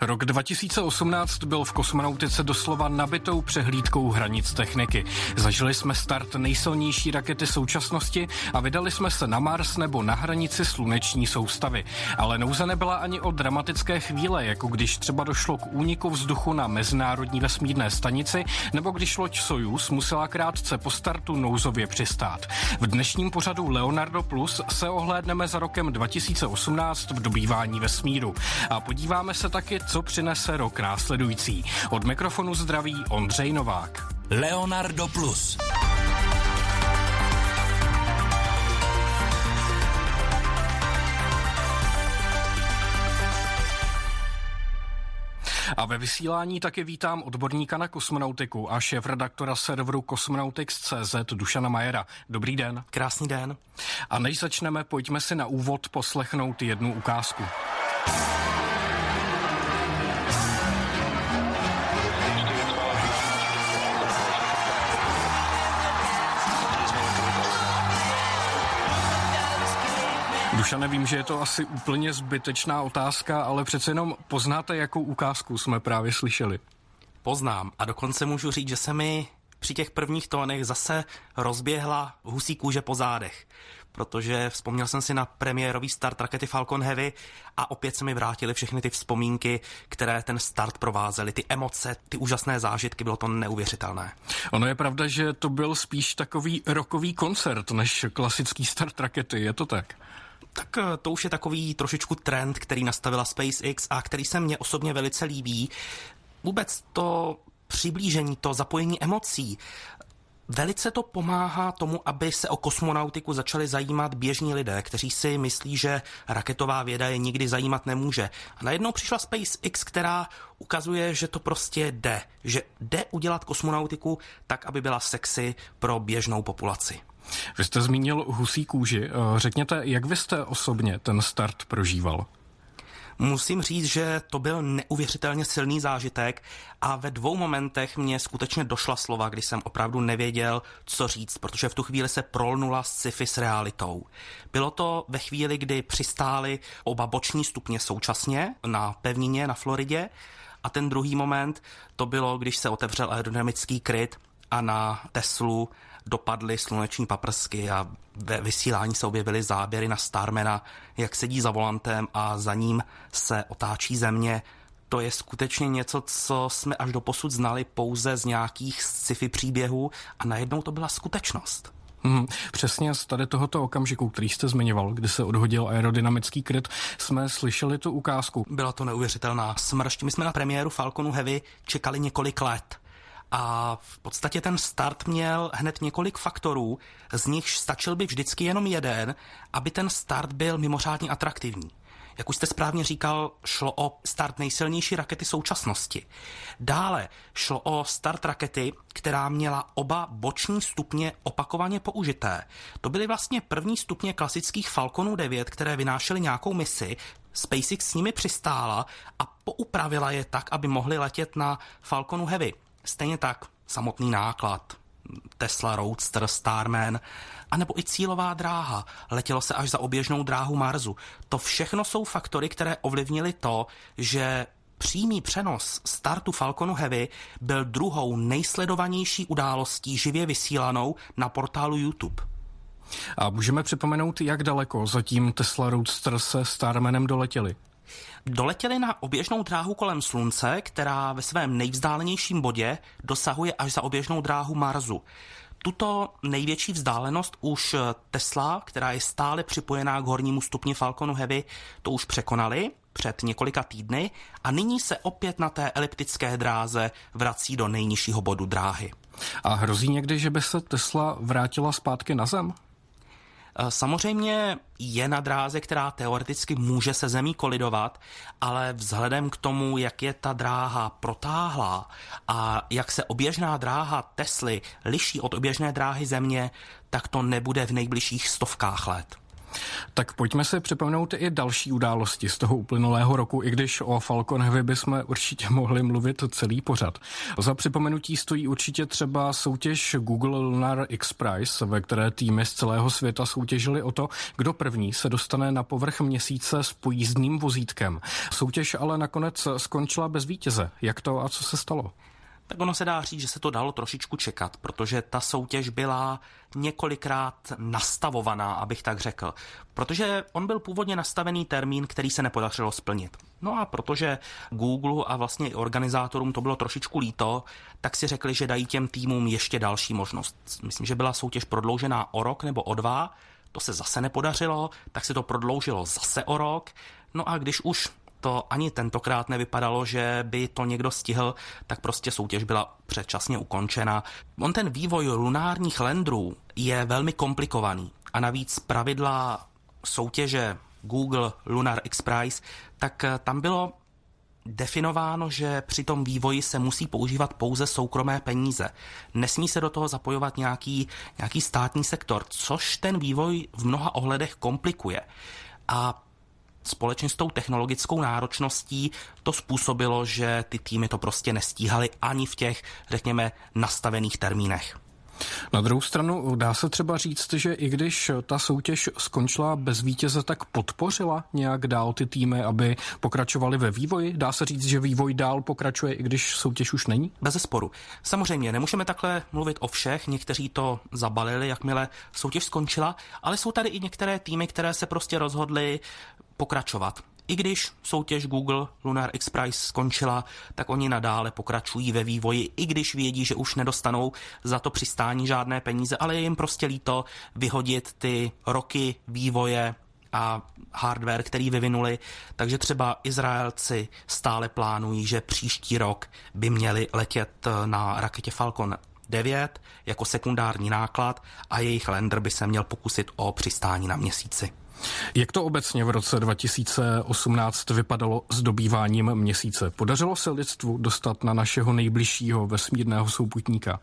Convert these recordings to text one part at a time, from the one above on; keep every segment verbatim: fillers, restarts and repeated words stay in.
Rok dva tisíce osmnáct byl v kosmonautice doslova nabitou přehlídkou hranic techniky. Zažili jsme start nejsilnější rakety současnosti a vydali jsme se na Mars nebo na hranici sluneční soustavy. Ale nouze nebyla ani o dramatické chvíle, jako když třeba došlo k úniku vzduchu na mezinárodní vesmírné stanici, nebo když loď Sojuz musela krátce po startu nouzově přistát. V dnešním pořadu Leonardo Plus se ohlédneme za rokem dva tisíce osmnáct v dobývání vesmíru. A podíváme se taky, co přinese rok následující. Od mikrofonu zdraví Ondřej Novák. Leonardo Plus. A ve vysílání taky vítám odborníka na kosmonautiku a šéfredaktora serveru Cosmonautics tečka cé zet Dušana Majera. Dobrý den. Krásný den. A než začneme, pojďme si na úvod poslechnout jednu ukázku. Duša, nevím, že je to asi úplně zbytečná otázka, ale přece jenom poznáte, jakou ukázku jsme právě slyšeli? Poznám a dokonce můžu říct, že se mi při těch prvních tónech zase rozběhla husí kůže po zádech, protože vzpomněl jsem si na premiérový start rakety Falcon Heavy a opět se mi vrátily všechny ty vzpomínky, které ten start provázely, ty emoce, ty úžasné zážitky, bylo to neuvěřitelné. Ono je pravda, že to byl spíš takový rockový koncert než klasický start rakety, je to tak? Tak to už je takový trošičku trend, který nastavila SpaceX a který se mně osobně velice líbí. Vůbec to přiblížení, to zapojení emocí, velice to pomáhá tomu, aby se o kosmonautiku začali zajímat běžní lidé, kteří si myslí, že raketová věda je nikdy zajímat nemůže. A najednou přišla SpaceX, která ukazuje, že to prostě jde, že jde udělat kosmonautiku tak, aby byla sexy pro běžnou populaci. Vy jste zmínil husí kůži. Řekněte, jak vy jste osobně ten start prožíval? Musím říct, že to byl neuvěřitelně silný zážitek a ve dvou momentech mě skutečně došla slova, kdy jsem opravdu nevěděl, co říct, protože v tu chvíli se prolnula sci-fi s realitou. Bylo to ve chvíli, kdy přistály oba boční stupně současně na pevnině na Floridě a ten druhý moment to bylo, když se otevřel aerodynamický kryt a na Teslu dopadly sluneční paprsky a ve vysílání se objevily záběry na Starmana, jak sedí za volantem a za ním se otáčí země. To je skutečně něco, co jsme až doposud znali pouze z nějakých sci-fi příběhů a najednou to byla skutečnost. Hmm, přesně z tady tohoto okamžiku, který jste zmiňoval, kdy se odhodil aerodynamický kryt, jsme slyšeli tu ukázku. Byla to neuvěřitelná smršť. My jsme na premiéru Falconu Heavy čekali několik let. A v podstatě ten start měl hned několik faktorů, z nichž stačil by vždycky jenom jeden, aby ten start byl mimořádně atraktivní. Jak už jste správně říkal, šlo o start nejsilnější rakety současnosti. Dále šlo o start rakety, která měla oba boční stupně opakovaně použité. To byly vlastně první stupně klasických Falconů devět, které vynášely nějakou misi. SpaceX s nimi přistála a poupravila je tak, aby mohly letět na Falconu Heavy. Stejně tak samotný náklad, Tesla Roadster, Starman, anebo i cílová dráha, letělo se až za oběžnou dráhu Marsu. To všechno jsou faktory, které ovlivnily to, že přímý přenos startu Falconu Heavy byl druhou nejsledovanější událostí živě vysílanou na portálu YouTube. A můžeme připomenout, jak daleko zatím Tesla Roadster se Starmanem doletěli? Doletěli na oběžnou dráhu kolem Slunce, která ve svém nejvzdálenějším bodě dosahuje až za oběžnou dráhu Marsu. Tuto největší vzdálenost už Tesla, která je stále připojená k hornímu stupni Falconu Heavy, to už překonali před několika týdny a nyní se opět na té eliptické dráze vrací do nejnižšího bodu dráhy. A hrozí někdy, že by se Tesla vrátila zpátky na Zem? Samozřejmě je na dráze, která teoreticky může se Zemí kolidovat, ale vzhledem k tomu, jak je ta dráha protáhlá a jak se oběžná dráha Tesly liší od oběžné dráhy Země, tak to nebude v nejbližších stovkách let. Tak pojďme si připomenout i další události z toho uplynulého roku, i když o Falcon Heavy bychom určitě mohli mluvit celý pořad. Za připomenutí stojí určitě třeba soutěž Google Lunar X Prize, ve které týmy z celého světa soutěžily o to, kdo první se dostane na povrch měsíce s pojízdným vozítkem. Soutěž ale nakonec skončila bez vítěze. Jak to a co se stalo? Tak ono se dá říct, že se to dalo trošičku čekat, protože ta soutěž byla několikrát nastavovaná, abych tak řekl. Protože on byl původně nastavený termín, který se nepodařilo splnit. No a protože Google a vlastně i organizátorům to bylo trošičku líto, tak si řekli, že dají těm týmům ještě další možnost. Myslím, že byla soutěž prodloužená o rok nebo o dva, to se zase nepodařilo, tak se to prodloužilo zase o rok. No a když už to ani tentokrát nevypadalo, že by to někdo stihl, tak prostě soutěž byla předčasně ukončena. On ten vývoj lunárních landrů je velmi komplikovaný a navíc pravidla soutěže Google Lunar X Prize, tak tam bylo definováno, že při tom vývoji se musí používat pouze soukromé peníze. Nesmí se do toho zapojovat nějaký, nějaký státní sektor, což ten vývoj v mnoha ohledech komplikuje. A společně s tou technologickou náročností to způsobilo, že ty týmy to prostě nestíhaly ani v těch, řekněme, nastavených termínech. Na druhou stranu dá se třeba říct, že i když ta soutěž skončila bez vítěze, tak podpořila nějak dál ty týmy, aby pokračovali ve vývoji? Dá se říct, že vývoj dál pokračuje, i když soutěž už není? Bezesporu. Samozřejmě nemůžeme takhle mluvit o všech, někteří to zabalili, jakmile soutěž skončila, ale jsou tady i některé týmy, které se prostě rozhodly pokračovat. I když soutěž Google Lunar X Prize skončila, tak oni nadále pokračují ve vývoji, i když vědí, že už nedostanou za to přistání žádné peníze, ale je jim prostě líto vyhodit ty roky vývoje a hardware, který vyvinuli. Takže třeba Izraelci stále plánují, že příští rok by měli letět na raketě Falcon devět jako sekundární náklad a jejich lander by se měl pokusit o přistání na měsíci. Jak to obecně v roce dva tisíce osmnáct vypadalo s dobýváním měsíce? Podařilo se lidstvu dostat na našeho nejbližšího vesmírného souputníka?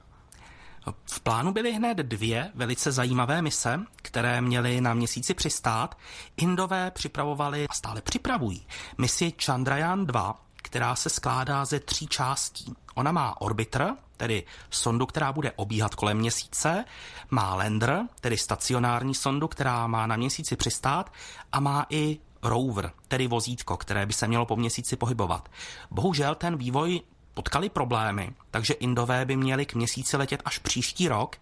V plánu byly hned dvě velice zajímavé mise, které měly na měsíci přistát. Indové připravovali a stále připravují misi Chandrayaan dva, která se skládá ze tří částí. Ona má orbiter, tedy sondu, která bude obíhat kolem měsíce, má lander, tedy stacionární sondu, která má na měsíci přistát, a má i rover, tedy vozítko, které by se mělo po měsíci pohybovat. Bohužel ten vývoj potkali problémy, takže Indové by měli k měsíci letět až příští rok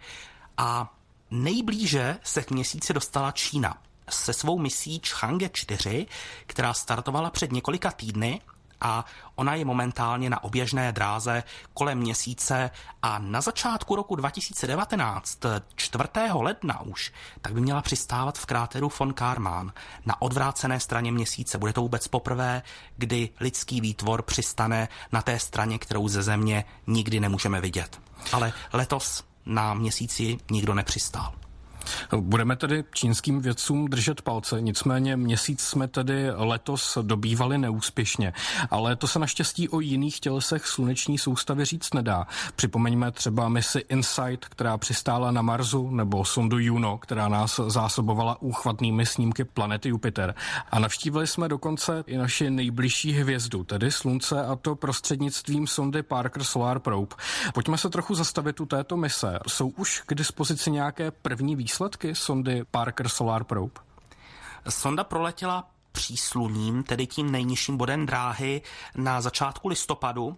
a nejblíže se k měsíci dostala Čína se svou misí Chang'e čtyři, která startovala před několika týdny, a ona je momentálně na oběžné dráze kolem měsíce a na začátku roku dva tisíce devatenáct, čtvrtého ledna už, tak by měla přistávat v kráteru von Karman na odvrácené straně měsíce. Bude to vůbec poprvé, kdy lidský výtvor přistane na té straně, kterou ze Země nikdy nemůžeme vidět. Ale letos na měsíci nikdo nepřistál. Budeme tedy čínským vědcům držet palce, nicméně měsíc jsme tedy letos dobývali neúspěšně, ale to se naštěstí o jiných tělesech sluneční soustavy říct nedá. Připomeňme třeba misi InSight, která přistála na Marsu, nebo sondu Juno, která nás zásobovala úchvatnými snímky planety Jupiter. A navštívili jsme dokonce i naši nejbližší hvězdu, tedy Slunce, a to prostřednictvím sondy Parker Solar Probe. Pojďme se trochu zastavit u této mise. Jsou už k dispozici nějaké první výsledky? Výsledky sondy Parker Solar Probe? Sonda proletěla přísluním, tedy tím nejnižším bodem dráhy, na začátku listopadu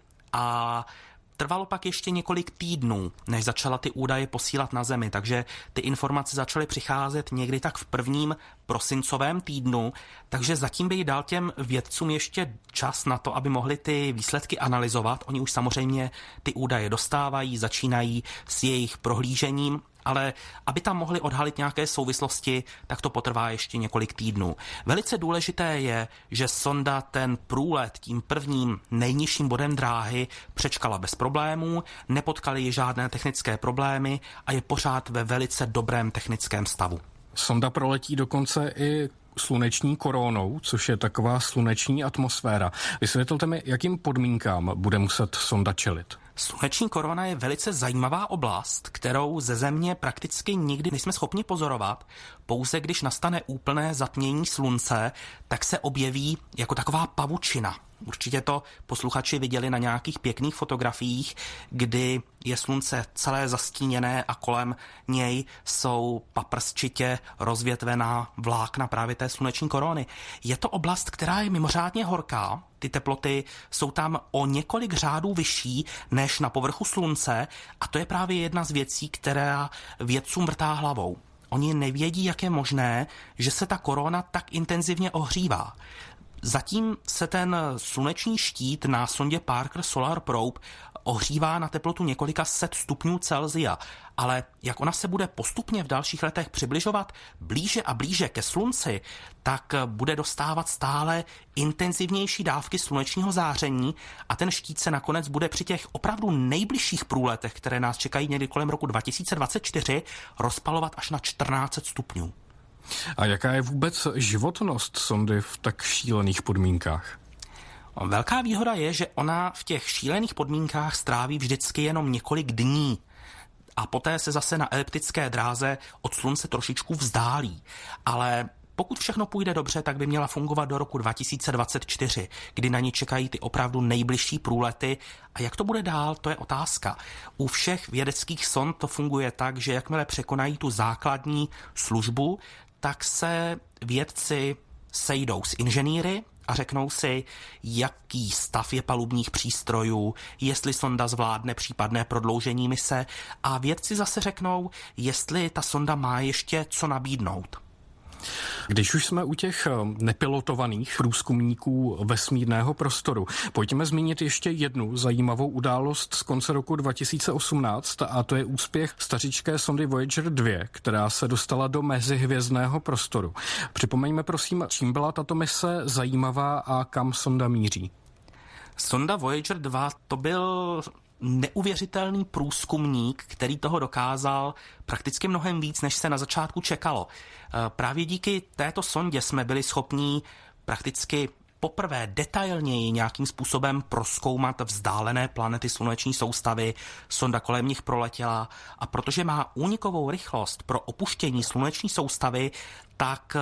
a trvalo pak ještě několik týdnů, než začala ty údaje posílat na Zemi, takže ty informace začaly přicházet někdy tak v prvním prosincovém týdnu, takže zatím by dal těm vědcům ještě čas na to, aby mohli ty výsledky analyzovat. Oni už samozřejmě ty údaje dostávají, začínají s jejich prohlížením, ale aby tam mohli odhalit nějaké souvislosti, tak to potrvá ještě několik týdnů. Velice důležité je, že sonda ten průlet tím prvním nejnižším bodem dráhy přečkala bez problémů, nepotkaly ji žádné technické problémy a je pořád ve velice dobrém technickém stavu. Sonda proletí dokonce i sluneční koronou, což je taková sluneční atmosféra. Vysvětlte mi, jakým podmínkám bude muset sonda čelit. Sluneční korona je velice zajímavá oblast, kterou ze Země prakticky nikdy nejsme schopni pozorovat. Pouze když nastane úplné zatmění slunce, tak se objeví jako taková pavučina. Určitě to posluchači viděli na nějakých pěkných fotografiích, kdy je slunce celé zastíněné a kolem něj jsou paprsčitě rozvětvená vlákna právě té sluneční korony. Je to oblast, která je mimořádně horká. Ty teploty jsou tam o několik řádů vyšší než na povrchu slunce a to je právě jedna z věcí, která vědcům vrtá hlavou. Oni nevědí, jak je možné, že se ta korona tak intenzivně ohřívá. Zatím se ten sluneční štít na sondě Parker Solar Probe ohřívá na teplotu několika set stupňů Celsia, ale jak ona se bude postupně v dalších letech přibližovat blíže a blíže ke slunci, tak bude dostávat stále intenzivnější dávky slunečního záření a ten štít se nakonec bude při těch opravdu nejbližších průletech, které nás čekají někdy kolem roku dva tisíce dvacet čtyři, rozpalovat až na čtrnáct set stupňů. A jaká je vůbec životnost sondy v tak šílených podmínkách? Velká výhoda je, že ona v těch šílených podmínkách stráví vždycky jenom několik dní a poté se zase na eliptické dráze od slunce trošičku vzdálí. Ale pokud všechno půjde dobře, tak by měla fungovat do roku dva tisíce dvacet čtyři, kdy na ní čekají ty opravdu nejbližší průlety. A jak to bude dál, to je otázka. U všech vědeckých sond to funguje tak, že jakmile překonají tu základní službu, tak se vědci sejdou s inženýry a řeknou si, jaký stav je palubních přístrojů, jestli sonda zvládne případné prodloužení mise a vědci zase řeknou, jestli ta sonda má ještě co nabídnout. Když už jsme u těch nepilotovaných průzkumníků vesmírného prostoru, pojďme zmínit ještě jednu zajímavou událost z konce roku dva tisíce osmnáct a to je úspěch stařičké sondy Voyager dva, která se dostala do mezihvězdného prostoru. Připomeňme prosím, čím byla tato mise zajímavá a kam sonda míří. Sonda Voyager dva to byl neuvěřitelný průzkumník, který toho dokázal prakticky mnohem víc, než se na začátku čekalo. Právě díky této sondě jsme byli schopní prakticky poprvé detailněji nějakým způsobem prozkoumat vzdálené planety sluneční soustavy. Sonda kolem nich proletěla a protože má únikovou rychlost pro opuštění sluneční soustavy, tak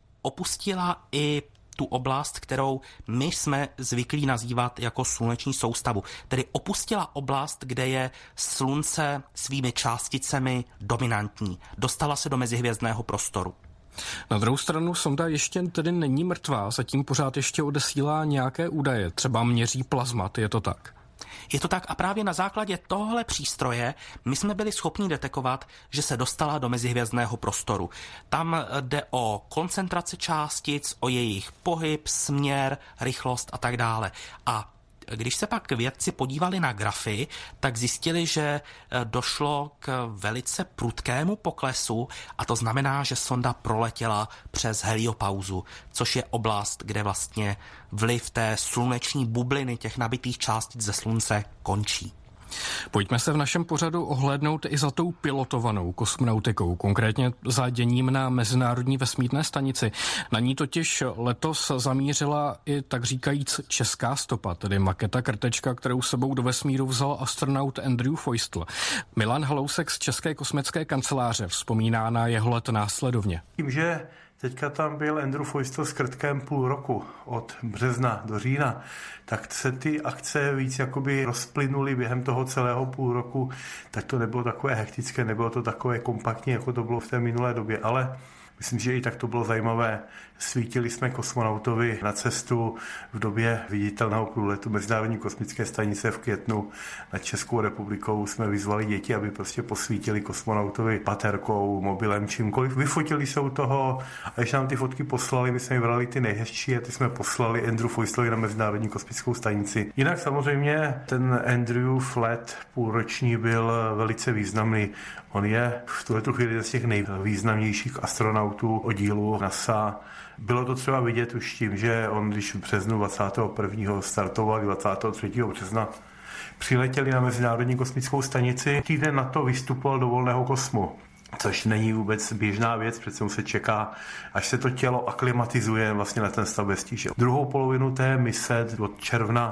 opustila i tu oblast, kterou my jsme zvyklí nazývat jako sluneční soustavu. Tedy opustila oblast, kde je slunce svými částicemi dominantní. Dostala se do mezihvězdného prostoru. Na druhou stranu sonda ještě tedy není mrtvá, zatím pořád ještě odesílá nějaké údaje, třeba měří plazmat, je to tak? Je to tak a právě na základě tohle přístroje my jsme byli schopni detekovat, že se dostala do mezihvězdného prostoru. Tam jde o koncentraci částic, o jejich pohyb, směr, rychlost a tak dále. A když se pak vědci podívali na grafy, tak zjistili, že došlo k velice prudkému poklesu a to znamená, že sonda proletěla přes heliopauzu, což je oblast, kde vlastně vliv té sluneční bubliny těch nabitých částic ze slunce končí. Pojďme se v našem pořadu ohlédnout i za tou pilotovanou kosmonautikou, konkrétně za děním na Mezinárodní vesmírné stanici. Na ní totiž letos zamířila i tak říkajíc česká stopa, tedy maketa krtečka, kterou sebou do vesmíru vzal astronaut Andrew Feustel. Milan Halousek z České kosmické kanceláře vzpomíná na jeho let následovně. Tím, že teďka tam byl Andrew Feustel s krtkem půl roku, od března do října, tak se ty akce víc jakoby rozplynuly během toho celého půl roku, tak to nebylo takové hektické, nebylo to takové kompaktní, jako to bylo v té minulé době, ale myslím, že i tak to bylo zajímavé. Svítili jsme kosmonautovi na cestu v době viditelného průletu Mezinárodní kosmické stanice v květnu nad Českou republikou. Jsme vyzvali děti, aby prostě posvítili kosmonautovi baterkou, mobilem, čímkoliv. Vyfotili se u toho a když nám ty fotky poslali, my jsme jim brali ty nejhezčí a ty jsme poslali Andrew Feustelovi na Mezinárodní kosmickou stanici. Jinak samozřejmě ten Andrew let půlroční byl velice významný. On je v tuhletu chvíli jeden z těch nejvýznamnějších astronautů oddílu NASA. Bylo to třeba vidět už tím, že on, když v březnu dvacátého prvního startoval, dvacátého třetího března přiletěli na Mezinárodní kosmickou stanici, týden na to vystupoval do volného kosmu. Což není vůbec běžná věc, přece se čeká, až se to tělo aklimatizuje vlastně na ten stav bez tíže. Druhou polovinu té mise od června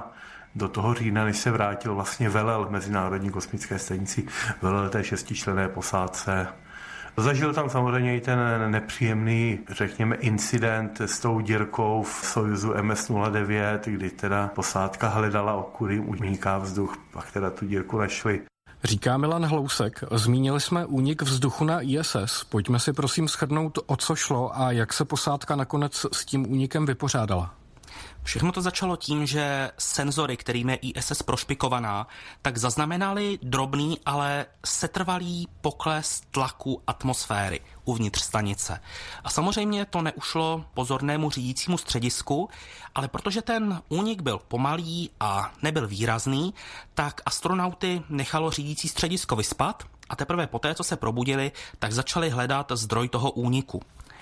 do toho října, než se vrátil, vlastně velel Mezinárodní kosmické stanici, velel té šestičlenné posádce. Zažil tam samozřejmě i ten nepříjemný, řekněme, incident s tou dírkou v Sojuzu em es nula devět, kdy teda posádka hledala, odkud uniká vzduch, pak teda tu dírku našli. Říká Milan Hlousek. Zmínili jsme únik vzduchu na í es es. Pojďme si prosím shrnout, o co šlo a jak se posádka nakonec s tím únikem vypořádala. Všechno to začalo tím, že senzory, kterými je í es es prošpikovaná, tak zaznamenaly drobný, ale setrvalý pokles tlaku atmosféry uvnitř stanice. A samozřejmě to neušlo pozornému řídícímu středisku, ale protože ten únik byl pomalý a nebyl výrazný, tak astronauty nechalo řídící středisko vyspat a teprve poté, co se probudili, tak začali hledat zdroj toho úniku.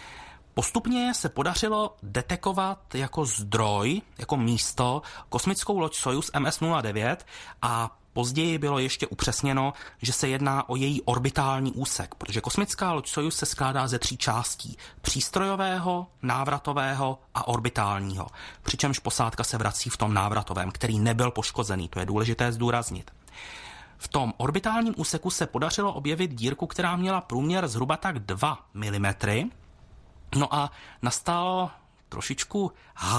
Postupně se podařilo detekovat jako zdroj, jako místo kosmickou loď Sojuz em es nula devět a později bylo ještě upřesněno, že se jedná o její orbitální úsek, protože kosmická loď Sojuz se skládá ze tří částí. Přístrojového, návratového a orbitálního. Přičemž posádka se vrací v tom návratovém, který nebyl poškozený, to je důležité zdůraznit. V tom orbitálním úseku se podařilo objevit dírku, která měla průměr zhruba tak dva milimetry. No a nastalo trošičku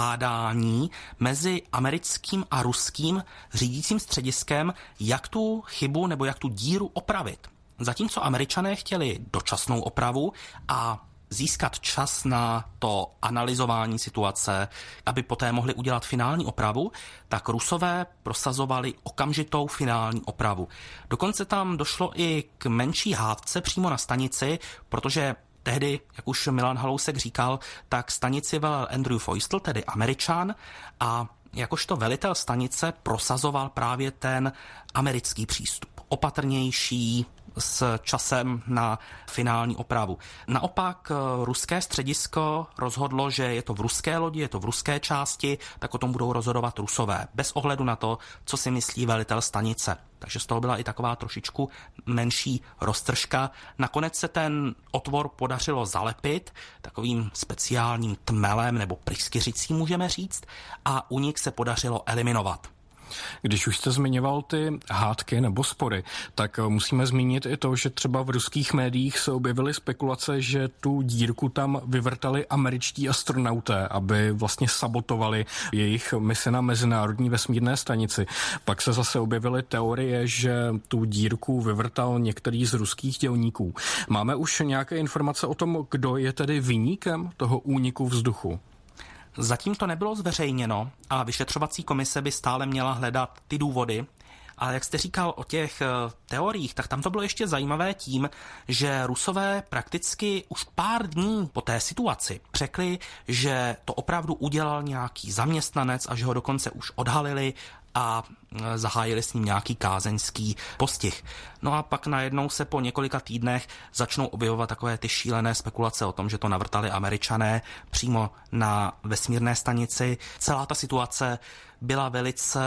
hádání mezi americkým a ruským řídícím střediskem, jak tu chybu nebo jak tu díru opravit. Zatímco Američané chtěli dočasnou opravu a získat čas na to analyzování situace, aby poté mohli udělat finální opravu, tak Rusové prosazovali okamžitou finální opravu. Dokonce tam došlo i k menší hádce přímo na stanici, protože tehdy, jak už Milan Halousek říkal, tak stanici velel Andrew Feustel, tedy Američan, a jakožto velitel stanice prosazoval právě ten americký přístup. Opatrnější, s časem na finální opravu. Naopak ruské středisko rozhodlo, že je to v ruské lodi, je to v ruské části, tak o tom budou rozhodovat Rusové, bez ohledu na to, co si myslí velitel stanice. Takže z toho byla i taková trošičku menší roztržka. Nakonec se ten otvor podařilo zalepit takovým speciálním tmelem nebo pryskyřicí, můžeme říct, a únik se podařilo eliminovat. Když už jste zmiňoval ty hádky nebo spory, tak musíme zmínit i to, že třeba v ruských médiích se objevily spekulace, že tu dírku tam vyvrtali američtí astronauté, aby vlastně sabotovali jejich misi na Mezinárodní vesmírné stanici. Pak se zase objevily teorie, že tu dírku vyvrtal některý z ruských dělníků. Máme už nějaké informace o tom, kdo je tedy viníkem toho úniku vzduchu? Zatím to nebylo zveřejněno a vyšetřovací komise by stále měla hledat ty důvody. Ale jak jste říkal o těch teoriích, tak tam to bylo ještě zajímavé tím, že Rusové prakticky už pár dní po té situaci řekli, že to opravdu udělal nějaký zaměstnanec a že ho dokonce už odhalili a zahájili s ním nějaký kázeňský postih. No a pak najednou se po několika týdnech začnou objevovat takové ty šílené spekulace o tom, že to navrtali Američané přímo na vesmírné stanici. Celá ta situace byla velice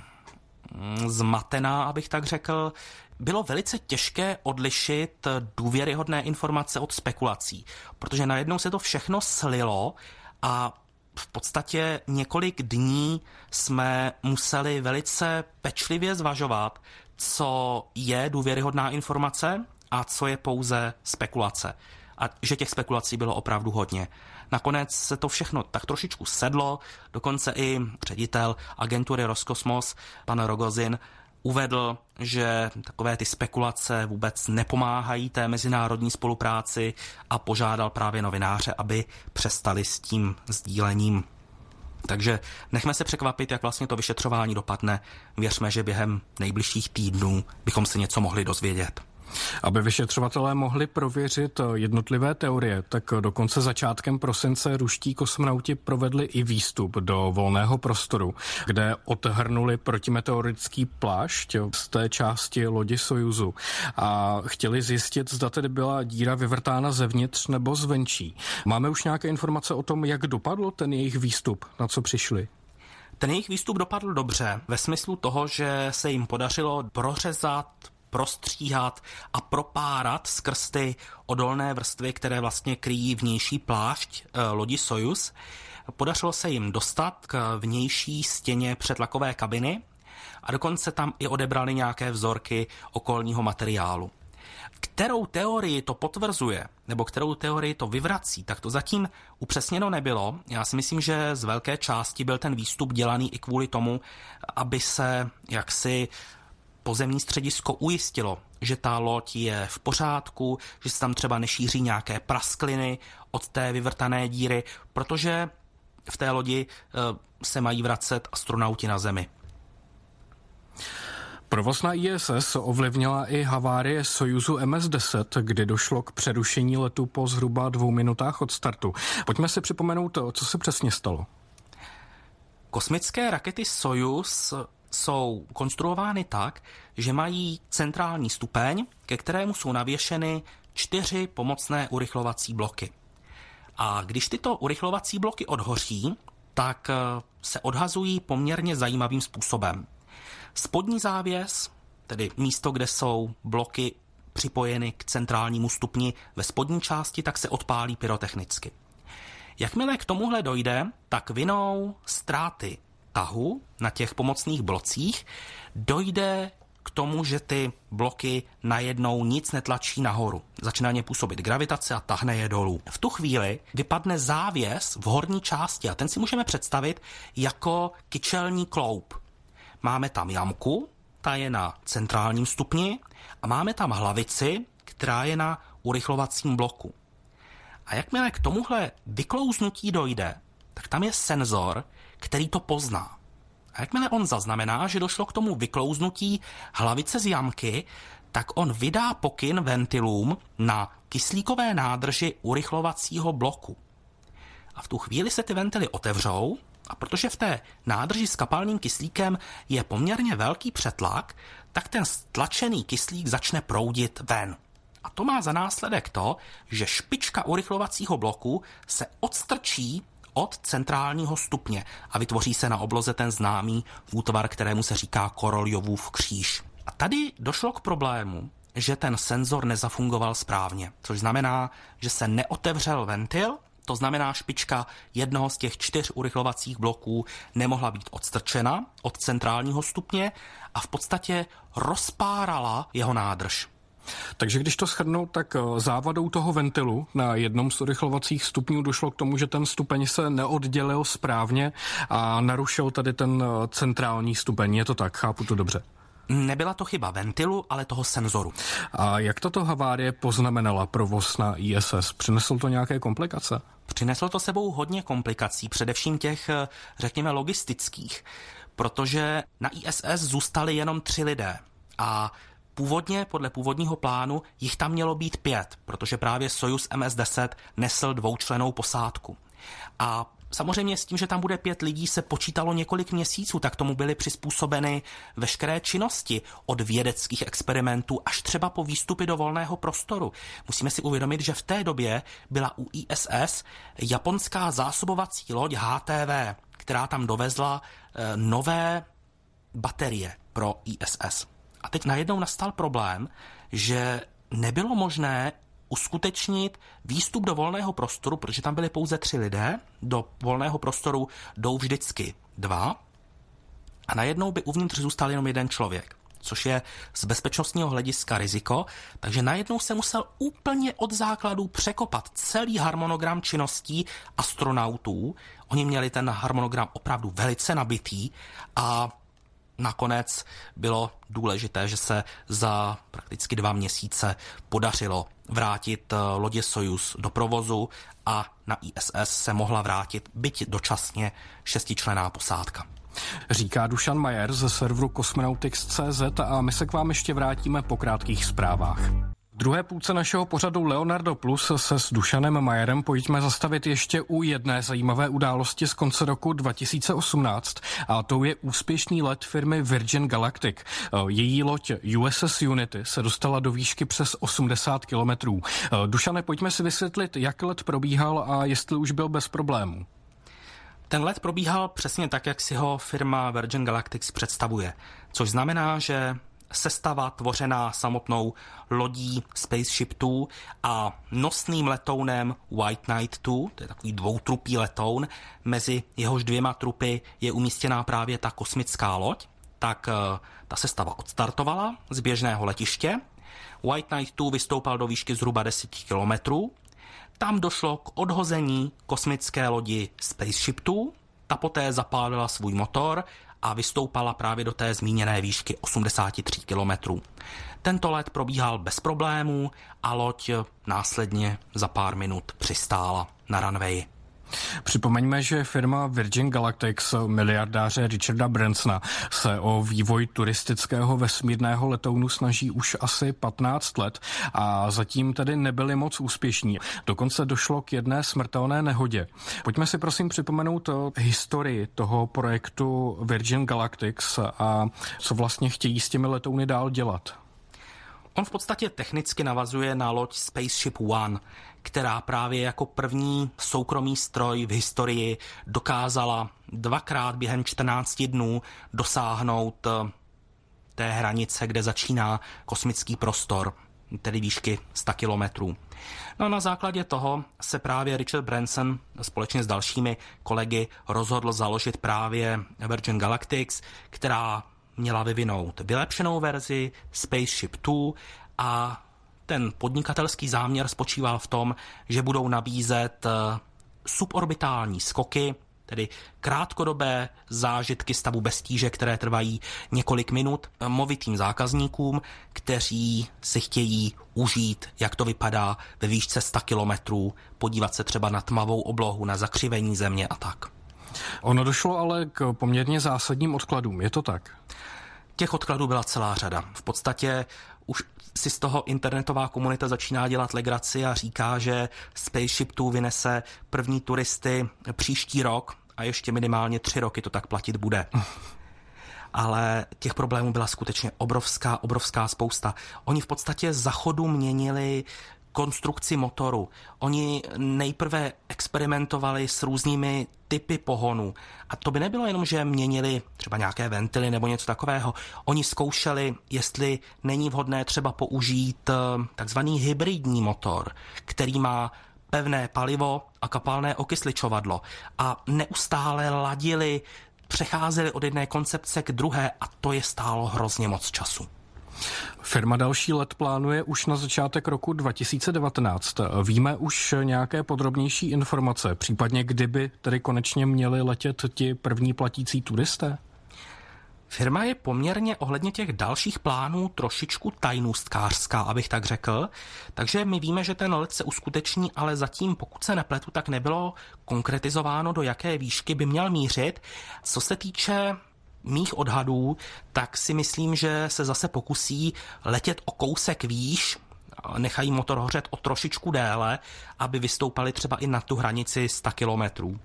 zmatená, abych tak řekl. Bylo velice těžké odlišit důvěryhodné informace od spekulací, protože najednou se to všechno slilo a v podstatě několik dní jsme museli velice pečlivě zvažovat, co je důvěryhodná informace a co je pouze spekulace. A že těch spekulací bylo opravdu hodně. Nakonec se to všechno tak trošičku sedlo, dokonce i ředitel agentury Roskosmos, pan Rogozin, uvedl, že takové ty spekulace vůbec nepomáhají té mezinárodní spolupráci a požádal právě novináře, aby přestali s tím sdílením. Takže nechme se překvapit, jak vlastně to vyšetřování dopadne. Věřme, že během nejbližších týdnů bychom se něco mohli dozvědět. Aby vyšetřovatelé mohli prověřit jednotlivé teorie, tak dokonce začátkem prosince ruští kosmonauti provedli i výstup do volného prostoru, kde odhrnuli protimeteorický plášť z té části lodi Sojuzu a chtěli zjistit, zda tedy byla díra vyvrtána zevnitř nebo zvenčí. Máme už nějaké informace o tom, jak dopadl ten jejich výstup, na co přišli? Ten jejich výstup dopadl dobře, ve smyslu toho, že se jim podařilo prořezat, prostříhat a propárat skrz ty odolné vrstvy, které vlastně kryjí vnější plášť e, lodi Sojuz. podařilo se jim dostat k vnější stěně přetlakové kabiny a dokonce tam i odebrali nějaké vzorky okolního materiálu. Kterou teorii to potvrzuje, nebo kterou teorii to vyvrací, tak to zatím upřesněno nebylo. Já si myslím, že z velké části byl ten výstup dělaný i kvůli tomu, aby se jaksi pozemní středisko ujistilo, že ta loď je v pořádku, že se tam třeba nešíří nějaké praskliny od té vyvrtané díry, protože v té lodi se mají vracet astronauti na Zemi. Provoz na I S S ovlivnila i havárie Sojuzu M S deset, kdy došlo k přerušení letu po zhruba dvou minutách od startu. Pojďme si připomenout, co se přesně stalo. Kosmické rakety Sojuz jsou konstruovány tak, že mají centrální stupeň, ke kterému jsou navěšeny čtyři pomocné urychlovací bloky. A když tyto urychlovací bloky odhoří, tak se odhazují poměrně zajímavým způsobem. Spodní závěs, tedy místo, kde jsou bloky připojeny k centrálnímu stupni ve spodní části, tak se odpálí pyrotechnicky. Jakmile k tomuhle dojde, tak vinou ztráty tahu na těch pomocných blocích dojde k tomu, že ty bloky najednou nic netlačí nahoru. Začíná ně působit gravitace a tahne je dolů. V tu chvíli vypadne závěs v horní části a ten si můžeme představit jako kyčelní kloup. Máme tam jamku, ta je na centrálním stupni a máme tam hlavici, která je na urychlovacím bloku. A jakmile k tomuhle vyklouznutí dojde, tak tam je senzor, který to pozná. A jakmile on zaznamená, že došlo k tomu vyklouznutí hlavice z jamky, tak on vydá pokyn ventilům na kyslíkové nádrži urychlovacího bloku. A v tu chvíli se ty ventily otevřou, a protože v té nádrži s kapalným kyslíkem je poměrně velký přetlak, tak ten stlačený kyslík začne proudit ven. A to má za následek to, že špička urychlovacího bloku se odstrčí od centrálního stupně a vytvoří se na obloze ten známý útvar, kterému se říká Koroljovův kříž. A tady došlo k problému, že ten senzor nezafungoval správně, což znamená, že se neotevřel ventil. To znamená, špička jednoho z těch čtyř urychlovacích bloků nemohla být odstrčena od centrálního stupně a v podstatě rozpárala jeho nádrž. Takže když to shrnu, tak závadou toho ventilu na jednom z urychlovacích stupňů došlo k tomu, že ten stupeň se neoddělil správně a narušil tady ten centrální stupeň. Je to tak? Chápu to dobře? Nebyla to chyba ventilu, ale toho senzoru. A jak tato havárie poznamenala provoz na I S S? Přineslo to nějaké komplikace? Přineslo to sebou hodně komplikací, především těch, řekněme, logistických, protože na I S S zůstali jenom tři lidé a původně, podle původního plánu, jich tam mělo být pět, protože právě Sojuz M S deset nesl dvoučlennou posádku. A samozřejmě s tím, že tam bude pět lidí, se počítalo několik měsíců, tak tomu byly přizpůsobeny veškeré činnosti od vědeckých experimentů až třeba po výstupy do volného prostoru. Musíme si uvědomit, že v té době byla u I S S japonská zásobovací loď H T V, která tam dovezla e, nové baterie pro I S S. A teď najednou nastal problém, že nebylo možné uskutečnit výstup do volného prostoru, protože tam byly pouze tři lidé, do volného prostoru jdou vždycky dva a najednou by uvnitř zůstal jenom jeden člověk, což je z bezpečnostního hlediska riziko, takže najednou se musel úplně od základů překopat celý harmonogram činností astronautů. Oni měli ten harmonogram opravdu velice nabitý a nakonec bylo důležité, že se za prakticky dva měsíce podařilo vrátit lodě Sojuz do provozu a na I S S se mohla vrátit byť dočasně šestičlenná posádka. Říká Dušan Majer ze serveru Cosmonautics tečka cé zet a my se k vám ještě vrátíme po krátkých zprávách. V druhé půlce našeho pořadu Leonardo Plus se s Dušanem Majerem pojďme zastavit ještě u jedné zajímavé události z konce roku dva tisíce osmnáct a to je úspěšný let firmy Virgin Galactic. Její loď U S S Unity se dostala do výšky přes osmdesát kilometrů. Dušane, pojďme si vysvětlit, jak let probíhal a jestli už byl bez problémů. Ten let probíhal přesně tak, jak si ho firma Virgin Galactic představuje, což znamená, že sestava tvořená samotnou lodí Spaceship dva a nosným letounem White Knight dva, to je takový dvoutrupý letoun, mezi jehož dvěma trupy je umístěná právě ta kosmická loď, tak ta sestava odstartovala z běžného letiště. White Knight dva vystoupal do výšky zhruba deset kilometrů. Tam došlo k odhození kosmické lodi Spaceship dva, ta poté zapálila svůj motor a vystoupala právě do té zmíněné výšky osmdesát tři kilometrů. Tento let probíhal bez problémů a loď následně za pár minut přistála na runwayi. Připomeňme, že firma Virgin Galactic miliardáře Richarda Bransona se o vývoj turistického vesmírného letounu snaží už asi patnáct let a zatím tedy nebyli moc úspěšní. Dokonce došlo k jedné smrtelné nehodě. Pojďme si prosím připomenout historii toho projektu Virgin Galactic a co vlastně chtějí s těmi letouny dál dělat. On v podstatě technicky navazuje na loď Spaceship One, která právě jako první soukromý stroj v historii dokázala dvakrát během čtrnácti dnů dosáhnout té hranice, kde začíná kosmický prostor, tedy výšky sto kilometrů. No a na základě toho se právě Richard Branson společně s dalšími kolegy rozhodl založit právě Virgin Galactic, která měla vyvinout vylepšenou verzi Spaceship dva a ten podnikatelský záměr spočíval v tom, že budou nabízet suborbitální skoky, tedy krátkodobé zážitky stavu bez tíže, které trvají několik minut, movitým zákazníkům, kteří si chtějí užít, jak to vypadá ve výšce sto kilometrů, podívat se třeba na tmavou oblohu, na zakřivení země a tak. Ono došlo ale k poměrně zásadním odkladům, je to tak? Těch odkladů byla celá řada. V podstatě už si z toho internetová komunita začíná dělat legraci a říká, že Spaceship dva vynese první turisty příští rok a ještě minimálně tři roky to tak platit bude. Ale těch problémů byla skutečně obrovská, obrovská spousta. Oni v podstatě za chodu měnili konstrukci motoru. Oni nejprve experimentovali s různými typy pohonu. A to by nebylo jenom, že měnili třeba nějaké ventily nebo něco takového. Oni zkoušeli, jestli není vhodné třeba použít takzvaný hybridní motor, který má pevné palivo a kapalné okysličovadlo. A neustále ladili, přecházeli od jedné koncepce k druhé a to je stálo hrozně moc času. Firma další let plánuje už na začátek roku dva tisíce devatenáct. Víme už nějaké podrobnější informace, případně kdyby tedy konečně měli letět ti první platící turisté? Firma je poměrně ohledně těch dalších plánů trošičku tajnůstkářská, abych tak řekl. Takže my víme, že ten let se uskuteční, ale zatím, pokud se nepletu, tak nebylo konkretizováno, do jaké výšky by měl mířit. Co se týče mých odhadů, tak si myslím, že se zase pokusí letět o kousek výš, nechají motor hořet o trošičku déle, aby vystoupali třeba i na tu hranici sto kilometrů.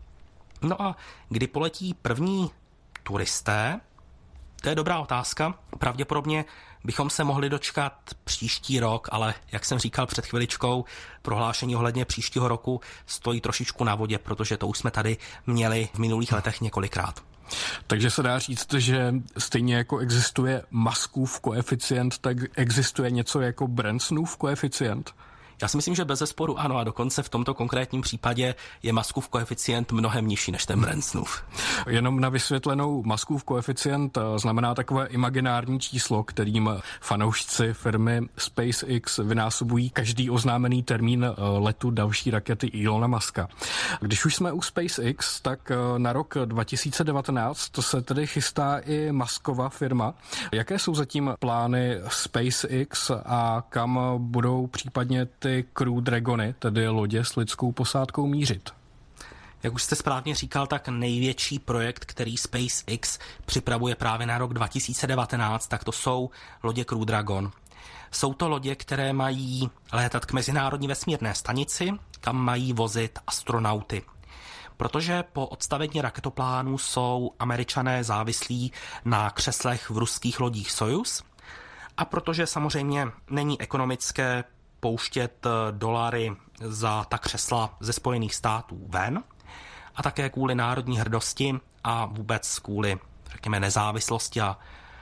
No a kdy poletí první turisté, to je dobrá otázka. Pravděpodobně bychom se mohli dočkat příští rok, ale jak jsem říkal před chviličkou, prohlášení ohledně příštího roku stojí trošičku na vodě, protože to už jsme tady měli v minulých letech několikrát. Takže se dá říct, že stejně jako existuje Muskův koeficient, tak existuje něco jako Bransonův koeficient? Já si myslím, že bezesporu ano a dokonce v tomto konkrétním případě je Muskův koeficient mnohem nižší než ten Bransonův. Jenom na vysvětlenou, Muskův koeficient znamená takové imaginární číslo, kterým fanoušci firmy SpaceX vynásobují každý oznámený termín letu další rakety Elona Muska. Když už jsme u SpaceX, tak na rok dva tisíce devatenáct to se tedy chystá i Muskova firma. Jaké jsou zatím plány SpaceX a kam budou případně ty Crew Dragony, tedy lodě s lidskou posádkou, mířit? Jak už jste správně říkal, tak největší projekt, který SpaceX připravuje právě na rok dva tisíce devatenáct, tak to jsou lodě Crew Dragon. Jsou to lodě, které mají létat k mezinárodní vesmírné stanici, kam mají vozit astronauty. Protože po odstavení raketoplánů jsou Američané závislí na křeslech v ruských lodích Sojuz a protože samozřejmě není ekonomické pouštět dolary za ta křesla ze Spojených států ven a také kvůli národní hrdosti a vůbec kvůli, řekněme, nezávislosti a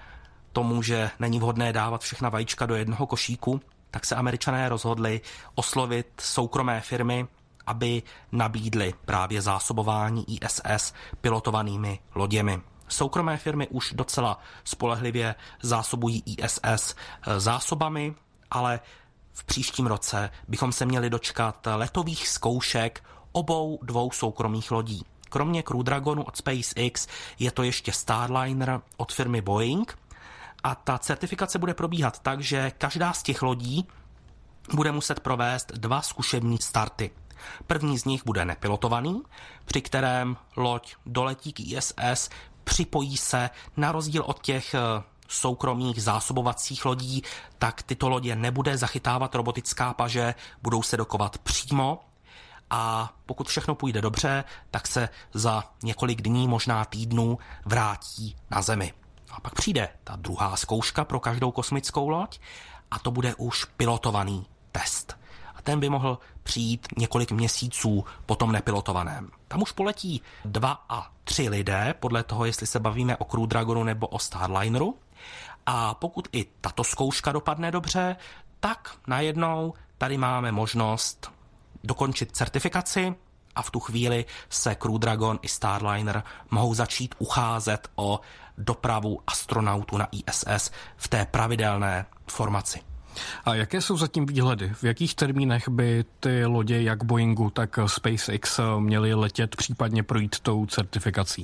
tomu, že není vhodné dávat všechna vajíčka do jednoho košíku, tak se Američané rozhodli oslovit soukromé firmy, aby nabídly právě zásobování I S S pilotovanými loděmi. Soukromé firmy už docela spolehlivě zásobují I S S zásobami, ale v příštím roce bychom se měli dočkat letových zkoušek obou dvou soukromých lodí. Kromě Crew Dragonu od SpaceX je to ještě Starliner od firmy Boeing a ta certifikace bude probíhat tak, že každá z těch lodí bude muset provést dva zkušební starty. První z nich bude nepilotovaný, při kterém loď doletí k I S S, připojí se na rozdíl od těch soukromých zásobovacích lodí, tak tyto lodě nebude zachytávat robotická paže, budou se dokovat přímo a pokud všechno půjde dobře, tak se za několik dní, možná týdnů vrátí na Zemi. A pak přijde ta druhá zkouška pro každou kosmickou loď a to bude už pilotovaný test. A ten by mohl přijít několik měsíců po tom nepilotovaném. Tam už poletí dva a tři lidé, podle toho, jestli se bavíme o Crew Dragonu nebo o Starlineru. A pokud i tato zkouška dopadne dobře, tak najednou tady máme možnost dokončit certifikaci a v tu chvíli se Crew Dragon i Starliner mohou začít ucházet o dopravu astronautů na I S S v té pravidelné formaci. A jaké jsou zatím výhledy? V jakých termínech by ty lodě jak Boeingu, tak SpaceX měly letět, případně projít tou certifikací?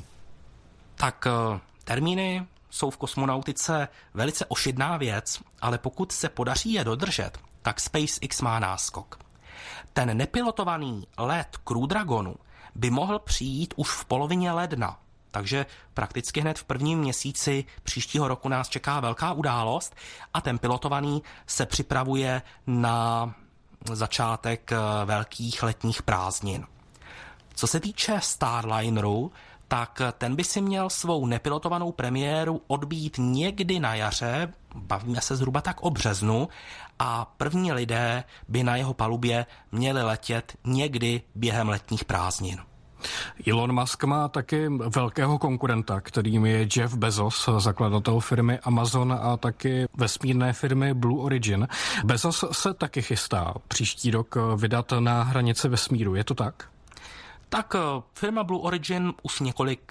Tak termíny jsou v kosmonautice velice ošidná věc, ale pokud se podaří je dodržet, tak SpaceX má náskok. Ten nepilotovaný let Crew Dragonu by mohl přijít už v polovině ledna, takže prakticky hned v prvním měsíci příštího roku nás čeká velká událost a ten pilotovaný se připravuje na začátek velkých letních prázdnin. Co se týče Starlineru, tak ten by si měl svou nepilotovanou premiéru odbít někdy na jaře, bavíme se zhruba tak o březnu, a první lidé by na jeho palubě měli letět někdy během letních prázdnin. Elon Musk má taky velkého konkurenta, kterým je Jeff Bezos, zakladatel firmy Amazon a taky vesmírné firmy Blue Origin. Bezos se taky chystá příští rok vydat na hranici vesmíru, je to tak? Tak firma Blue Origin už několik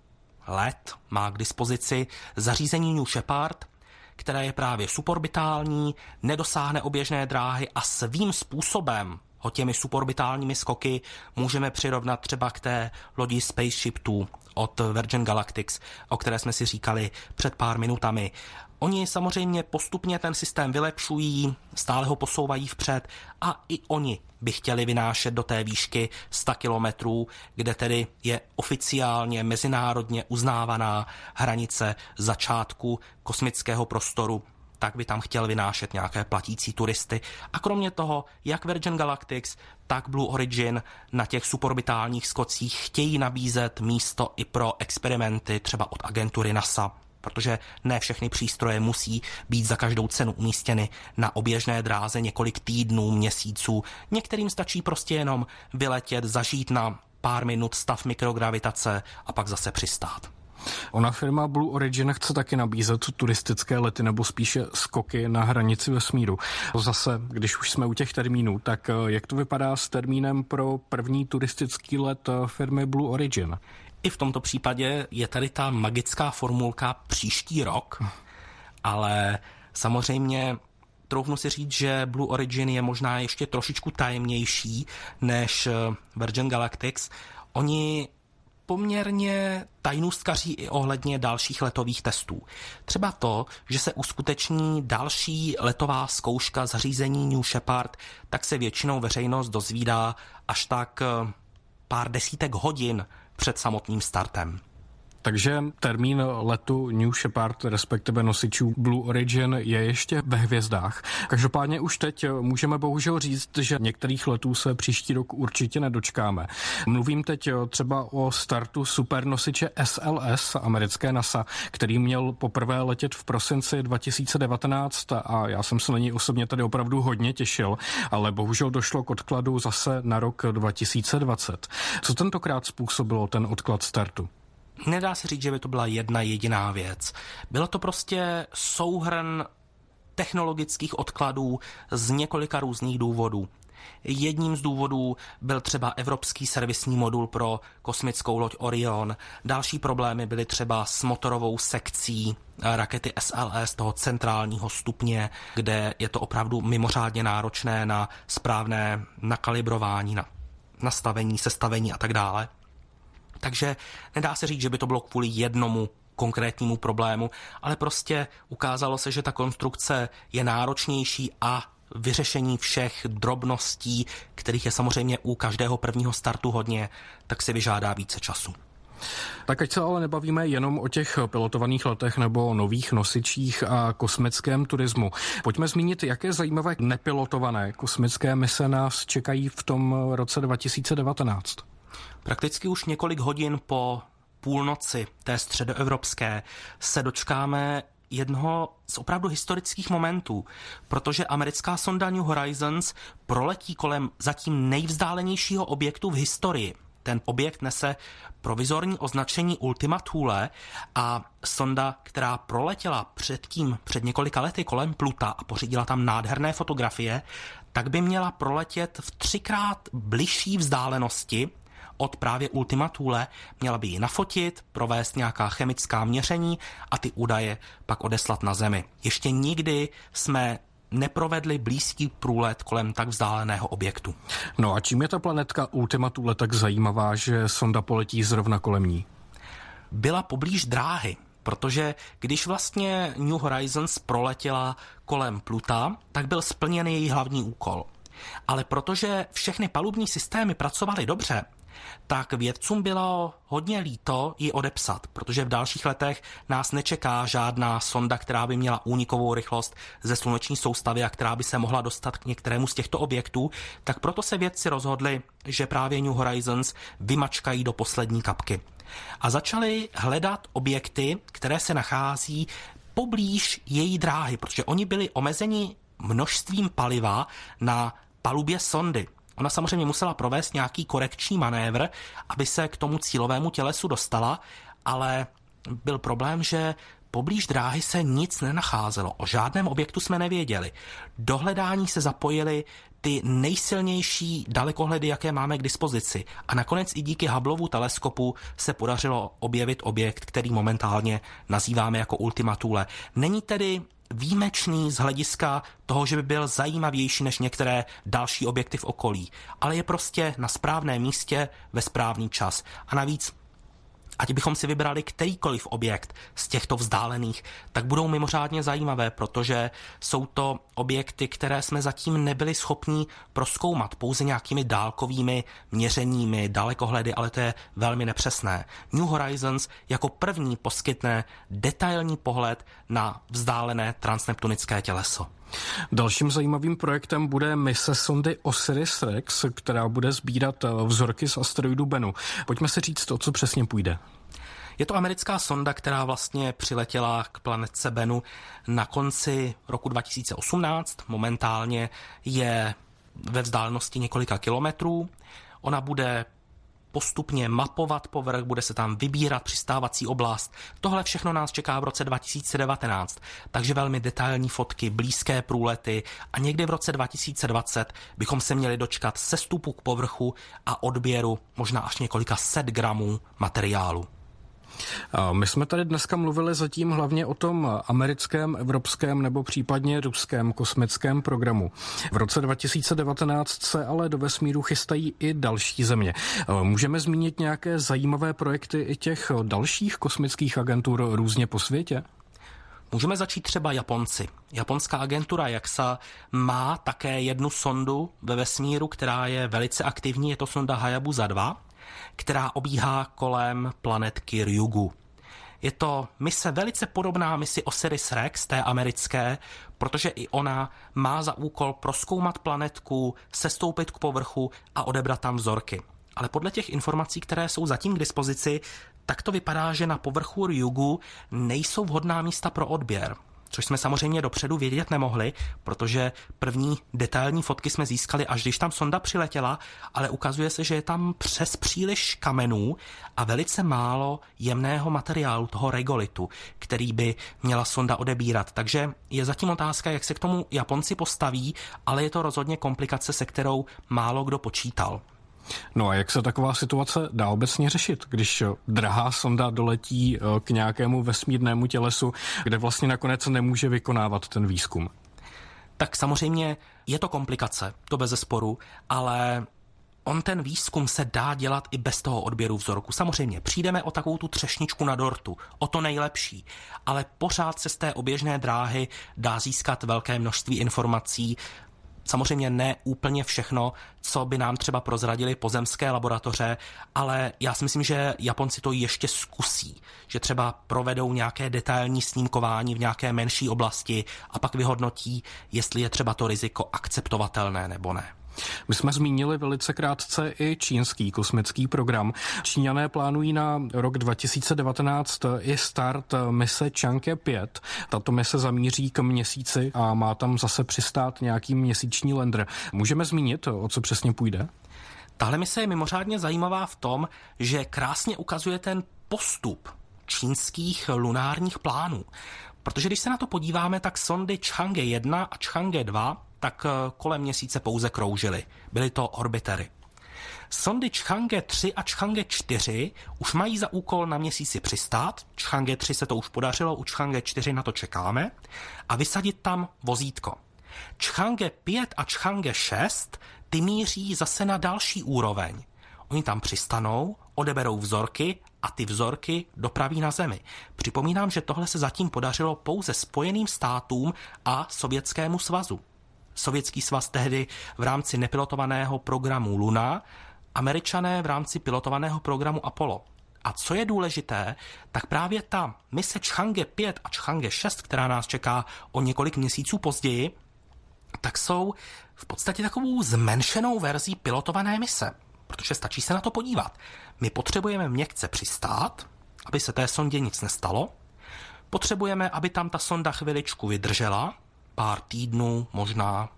let má k dispozici zařízení New Shepard, které je právě suborbitální, nedosáhne oběžné dráhy a svým způsobem ho těmi suborbitálními skoky můžeme přirovnat třeba k té lodi Spaceship dva od Virgin Galactic, o které jsme si říkali před pár minutami. Oni samozřejmě postupně ten systém vylepšují, stále ho posouvají vpřed a i oni by chtěli vynášet do té výšky sto kilometrů, kde tedy je oficiálně mezinárodně uznávaná hranice začátku kosmického prostoru, tak by tam chtěl vynášet nějaké platící turisty. A kromě toho, jak Virgin Galactic, tak Blue Origin na těch suborbitálních skocích chtějí nabízet místo i pro experimenty třeba od agentury NASA, protože ne všechny přístroje musí být za každou cenu umístěny na oběžné dráze několik týdnů, měsíců. Některým stačí prostě jenom vyletět, zažít na pár minut stav mikrogravitace a pak zase přistát. Ona firma Blue Origin chce taky nabízet turistické lety nebo spíše skoky na hranici vesmíru. Zase, když už jsme u těch termínů, tak jak to vypadá s termínem pro první turistický let firmy Blue Origin? I v tomto případě je tady ta magická formulka příští rok, ale samozřejmě troufnu si říct, že Blue Origin je možná ještě trošičku tajemnější než Virgin Galactic. Oni poměrně tajnůstkaří i ohledně dalších letových testů. Třeba to, že se uskuteční další letová zkouška zařízení New Shepard, tak se většinou veřejnost dozvídá až tak pár desítek hodin před samotným startem. Takže termín letu New Shepard, respektive nosičů Blue Origin, je ještě ve hvězdách. Každopádně už teď můžeme bohužel říct, že některých letů se příští rok určitě nedočkáme. Mluvím teď třeba o startu supernosiče S L S americké NASA, který měl poprvé letět v prosinci dva tisíce devatenáct a já jsem se na něj osobně tady opravdu hodně těšil, ale bohužel došlo k odkladu zase na rok dva tisíce dvacet. Co tentokrát způsobilo ten odklad startu? Nedá se říct, že by to byla jedna jediná věc. Bylo to prostě souhrn technologických odkladů z několika různých důvodů. Jedním z důvodů byl třeba evropský servisní modul pro kosmickou loď Orion. Další problémy byly třeba s motorovou sekcí rakety S L S, toho centrálního stupně, kde je to opravdu mimořádně náročné na správné nakalibrování, na nastavení, sestavení a tak dále. Takže nedá se říct, že by to bylo kvůli jednomu konkrétnímu problému, ale prostě ukázalo se, že ta konstrukce je náročnější a vyřešení všech drobností, kterých je samozřejmě u každého prvního startu hodně, tak si vyžádá více času. Tak ať se ale nebavíme jenom o těch pilotovaných letech nebo nových nosičích a kosmickém turismu. Pojďme zmínit, jaké zajímavé nepilotované kosmické mise nás čekají v tom roce dva tisíce devatenáct. Prakticky už několik hodin po půlnoci té středoevropské se dočkáme jednoho z opravdu historických momentů, protože americká sonda New Horizons proletí kolem zatím nejvzdálenějšího objektu v historii. Ten objekt nese provizorní označení Ultima Thule a sonda, která proletěla předtím před několika lety kolem Pluta a pořídila tam nádherné fotografie, tak by měla proletět v třikrát bližší vzdálenosti od právě Ultima Thule, měla by ji nafotit, provést nějaká chemická měření a ty údaje pak odeslat na Zemi. Ještě nikdy jsme neprovedli blízký průlet kolem tak vzdáleného objektu. No a čím je ta planetka Ultima Thule tak zajímavá, že sonda poletí zrovna kolem ní? Byla poblíž dráhy, protože když vlastně New Horizons proletěla kolem Pluta, tak byl splněn její hlavní úkol. Ale protože všechny palubní systémy pracovaly dobře, tak vědcům bylo hodně líto ji odepsat, protože v dalších letech nás nečeká žádná sonda, která by měla únikovou rychlost ze sluneční soustavy a která by se mohla dostat k některému z těchto objektů, tak proto se vědci rozhodli, že právě New Horizons vymačkají do poslední kapky. A začali hledat objekty, které se nachází poblíž její dráhy, protože oni byli omezeni množstvím paliva na palubě sondy. Ona samozřejmě musela provést nějaký korekční manévr, aby se k tomu cílovému tělesu dostala, ale byl problém, že poblíž dráhy se nic nenacházelo. O žádném objektu jsme nevěděli. Do hledání se zapojili ty nejsilnější dalekohledy, jaké máme k dispozici. A nakonec i díky Hubbleovu teleskopu se podařilo objevit objekt, který momentálně nazýváme jako Ultima Thule. Není tedy výjimečný z hlediska toho, že by byl zajímavější než některé další objekty v okolí, ale je prostě na správném místě ve správný čas. A navíc, ať bychom si vybrali kterýkoliv objekt z těchto vzdálených, tak budou mimořádně zajímavé, protože jsou to objekty, které jsme zatím nebyli schopni prozkoumat pouze nějakými dálkovými měřeními, dalekohledy, ale to je velmi nepřesné. New Horizons jako první poskytne detailní pohled na vzdálené transneptunické těleso. Dalším zajímavým projektem bude mise sondy Osiris-Rex, která bude sbírat vzorky z asteroidu Bennu. Pojďme si říct, o co přesně půjde. Je to americká sonda, která vlastně přiletěla k planetce Bennu na konci roku dva tisíce osmnáct. Momentálně je ve vzdálenosti několika kilometrů. Ona bude postupně mapovat povrch, bude se tam vybírat přistávací oblast. Tohle všechno nás čeká v roce dva tisíce devatenáct, takže velmi detailní fotky, blízké průlety a někdy v roce dva tisíce dvacet bychom se měli dočkat sestupu k povrchu a odběru možná až několika set gramů materiálu. My jsme tady dneska mluvili zatím hlavně o tom americkém, evropském nebo případně ruském kosmickém programu. V roce dva tisíce devatenáct se ale do vesmíru chystají i další země. Můžeme zmínit nějaké zajímavé projekty i těch dalších kosmických agentur různě po světě? Můžeme začít třeba Japonci. Japonská agentura J A X A má také jednu sondu ve vesmíru, která je velice aktivní, je to sonda Hayabusa dva, která obíhá kolem planetky Ryugu. Je to mise velice podobná misi Osiris-Rex, té americké, protože i ona má za úkol prozkoumat planetku, sestoupit k povrchu a odebrat tam vzorky. Ale podle těch informací, které jsou zatím k dispozici, tak to vypadá, že na povrchu Ryugu nejsou vhodná místa pro odběr. což jsme samozřejmě dopředu vědět nemohli, protože první detailní fotky jsme získali, až když tam sonda přiletěla, ale ukazuje se, že je tam přes příliš kamenů a velice málo jemného materiálu, toho regolitu, který by měla sonda odebírat. Takže je zatím otázka, jak se k tomu Japonci postaví, ale je to rozhodně komplikace, se kterou málo kdo počítal. No a jak se taková situace dá obecně řešit, když drahá sonda doletí k nějakému vesmírnému tělesu, kde vlastně nakonec nemůže vykonávat ten výzkum? Tak samozřejmě je to komplikace, to bezesporu, ale on ten výzkum se dá dělat i bez toho odběru vzorku. Samozřejmě přijdeme o takovou tu třešničku na dortu, o to nejlepší, ale pořád se z té oběžné dráhy dá získat velké množství informací. Samozřejmě ne úplně všechno, co by nám třeba prozradili pozemské laboratoře, ale já si myslím, že Japonci to ještě zkusí, že třeba provedou nějaké detailní snímkování v nějaké menší oblasti a pak vyhodnotí, jestli je třeba to riziko akceptovatelné nebo ne. My jsme zmínili velice krátce i čínský kosmický program. Číňané plánují na rok dva tisíce devatenáct i start mise Chang'e pět. Tato mise zamíří k měsíci a má tam zase přistát nějaký měsíční lander. Můžeme zmínit, o co přesně půjde? Tahle mise je mimořádně zajímavá v tom, že krásně ukazuje ten postup čínských lunárních plánů. Protože když se na to podíváme, tak sondy Chang'e jedna a Chang'e dva tak kolem měsíce pouze kroužily. Byly to orbitery. Sondy Chang'e tři a Chang'e čtyři už mají za úkol na měsíci přistát. Chang'e tři se to už podařilo, u Chang'e čtyři na to čekáme. A vysadit tam vozítko. Chang'e pět a Chang'e šest ty míří zase na další úroveň. Oni tam přistanou, odeberou vzorky a ty vzorky dopraví na Zemi. Připomínám, že tohle se zatím podařilo pouze Spojeným státům a Sovětskému svazu. Sovětský svaz tehdy v rámci nepilotovaného programu Luna, Američané v rámci pilotovaného programu Apollo. A co je důležité, tak právě ta mise Chang'e pět a Chang'e šest, která nás čeká o několik měsíců později, tak jsou v podstatě takovou zmenšenou verzí pilotované mise. Protože stačí se na to podívat. My potřebujeme měkce přistát, aby se té sondě nic nestalo. Potřebujeme, aby tam ta sonda chviličku vydržela, pár týdnů možná,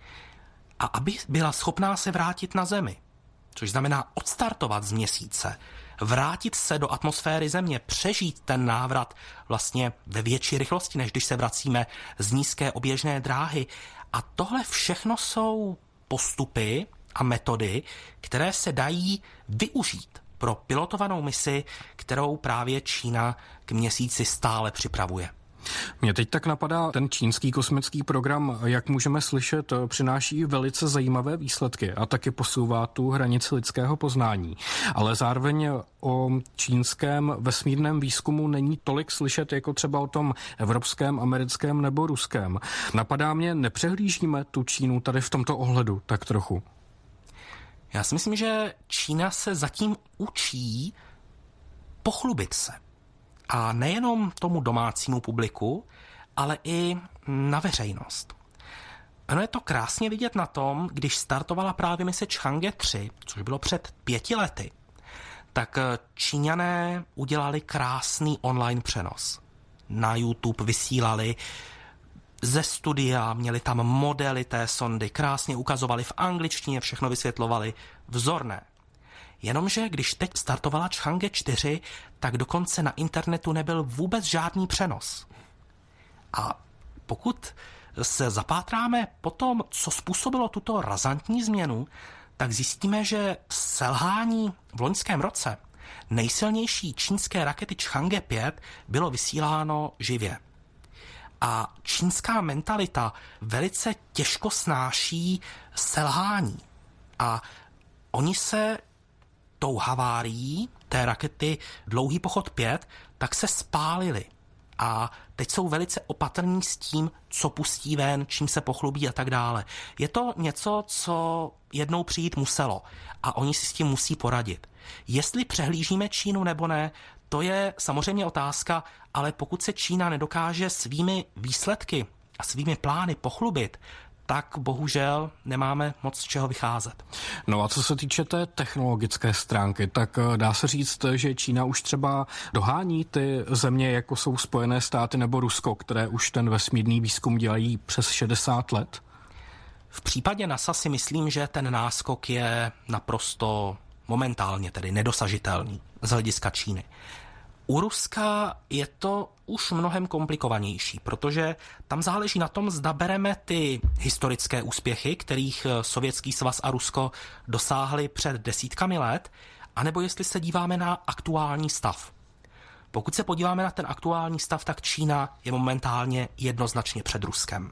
a aby byla schopná se vrátit na Zemi. Což znamená odstartovat z měsíce, vrátit se do atmosféry Země, přežít ten návrat vlastně ve větší rychlosti, než když se vracíme z nízké oběžné dráhy. A tohle všechno jsou postupy a metody, které se dají využít pro pilotovanou misi, kterou právě Čína k měsíci stále připravuje. Mě teď tak napadá, ten čínský kosmický program, jak můžeme slyšet, přináší velice zajímavé výsledky a taky posouvá tu hranici lidského poznání. Ale zároveň o čínském vesmírném výzkumu není tolik slyšet jako třeba o tom evropském, americkém nebo ruském. Napadá mě, nepřehlížíme tu Čínu tady v tomto ohledu tak trochu? Já si myslím, že Čína se zatím učí pochlubit se. A nejenom tomu domácímu publiku, ale i na veřejnost. Ono je to krásně vidět na tom, když startovala právě mise Chang'e tři, což bylo před pěti lety, tak Číňané udělali krásný online přenos. Na YouTube vysílali ze studia, měli tam modely té sondy, krásně ukazovali v angličtině, všechno vysvětlovali, vzorné. Jenomže když teď startovala Chang'e čtyři, tak dokonce na internetu nebyl vůbec žádný přenos. A pokud se zapátráme po tom, co způsobilo tuto razantní změnu, tak zjistíme, že selhání v loňském roce nejsilnější čínské rakety Chang'e pět bylo vysíláno živě. A čínská mentalita velice těžko snáší selhání. A oni se tou havárií té rakety Dlouhý pochod pět, tak se spálili. A teď jsou velice opatrní s tím, co pustí ven, čím se pochlubí a tak dále. Je to něco, co jednou přijít muselo a oni si s tím musí poradit. Jestli přehlížíme Čínu nebo ne, to je samozřejmě otázka, ale pokud se Čína nedokáže svými výsledky a svými plány pochlubit, tak bohužel nemáme moc z čeho vycházet. No a co se týče té technologické stránky, tak dá se říct, že Čína už třeba dohání ty země, jako jsou Spojené státy nebo Rusko, které už ten vesmírný výzkum dělají přes šedesát let? V případě NASA si myslím, že ten náskok je naprosto momentálně tedy nedosažitelný z hlediska Číny. U Ruska je to už mnohem komplikovanější, protože tam záleží na tom, zda bereme ty historické úspěchy, kterých Sovětský svaz a Rusko dosáhly před desítkami let, anebo jestli se díváme na aktuální stav. Pokud se podíváme na ten aktuální stav, tak Čína je momentálně jednoznačně před Ruskem.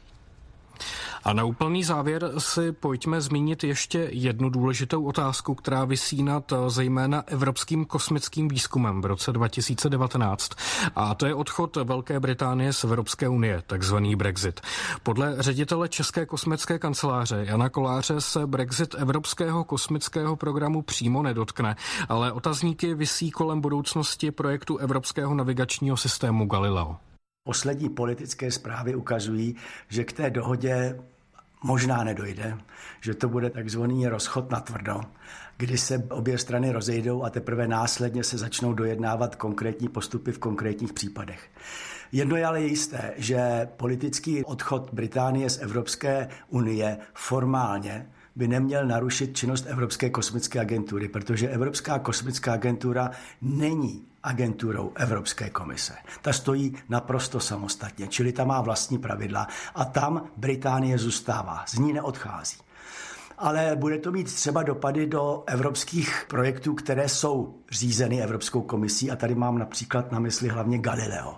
A na úplný závěr si pojďme zmínit ještě jednu důležitou otázku, která visí nad zejména evropským kosmickým výzkumem v roce dva tisíce devatenáct. A to je odchod Velké Británie z Evropské unie, takzvaný Brexit. Podle ředitele České kosmické kanceláře Jana Koláře se Brexit evropského kosmického programu přímo nedotkne, ale otazníky visí kolem budoucnosti projektu evropského navigačního systému Galileo. Poslední politické zprávy ukazují, že k té dohodě možná nedojde, že to bude takzvaný rozchod natvrdo, kdy se obě strany rozejdou a teprve následně se začnou dojednávat konkrétní postupy v konkrétních případech. Jedno je ale jisté, že politický odchod Británie z Evropské unie formálně by neměl narušit činnost Evropské kosmické agentury, protože Evropská kosmická agentura není agenturou Evropské komise. Ta stojí naprosto samostatně, čili ta má vlastní pravidla a tam Británie zůstává, z ní neodchází. Ale bude to mít třeba dopady do evropských projektů, které jsou řízeny Evropskou komisí a tady mám například na mysli hlavně Galileo.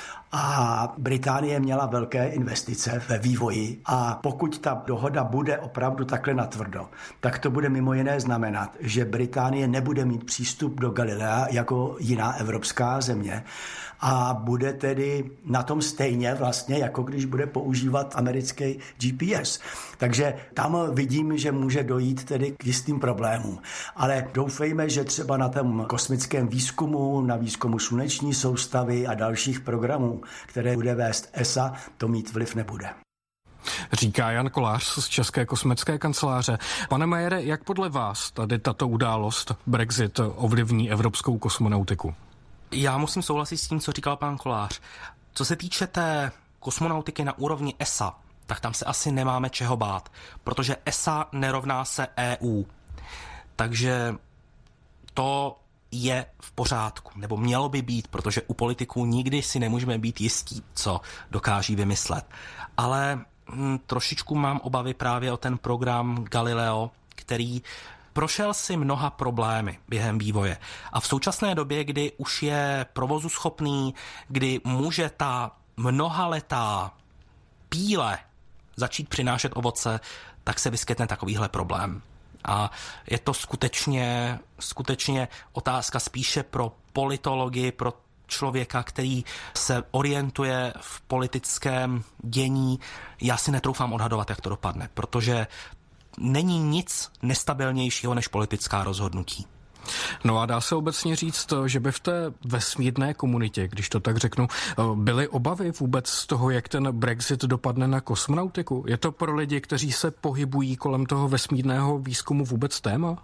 A Británie měla velké investice ve vývoji a pokud ta dohoda bude opravdu takhle natvrdo, tak to bude mimo jiné znamenat, že Británie nebude mít přístup do Galilea jako jiná evropská země a bude tedy na tom stejně vlastně, jako když bude používat americký G P S. Takže tam vidím, že může dojít tedy k jistým problémům. Ale doufejme, že třeba na tom kosmickém výzkumu, na výzkumu sluneční soustavy a dalších programů, které bude vést E S A, to mít vliv nebude. Říká Jan Kolář z České kosmické kanceláře. Pane Majere, jak podle vás tady tato událost Brexit ovlivní evropskou kosmonautiku? Já musím souhlasit s tím, co říkal pan Kolář. Co se týče té kosmonautiky na úrovni E S A, tak tam se asi nemáme čeho bát, protože E S A nerovná se E U. Takže to je v pořádku, nebo mělo by být, protože u politiků nikdy si nemůžeme být jistí, co dokáží vymyslet. Ale hm, trošičku mám obavy právě o ten program Galileo, který prošel si mnoha problémy během vývoje. A v současné době, kdy už je provozu schopný, kdy může ta mnohaletá píle začít přinášet ovoce, tak se vyskytne takovýhle problém. A je to skutečně, skutečně otázka spíše pro politologii, pro člověka, který se orientuje v politickém dění. Já si netroufám odhadovat, jak to dopadne, protože není nic nestabilnějšího než politická rozhodnutí. No a dá se obecně říct, že by v té vesmírné komunitě, když to tak řeknu, byly obavy vůbec z toho, jak ten Brexit dopadne na kosmonautiku? Je to pro lidi, kteří se pohybují kolem toho vesmírného výzkumu, vůbec téma?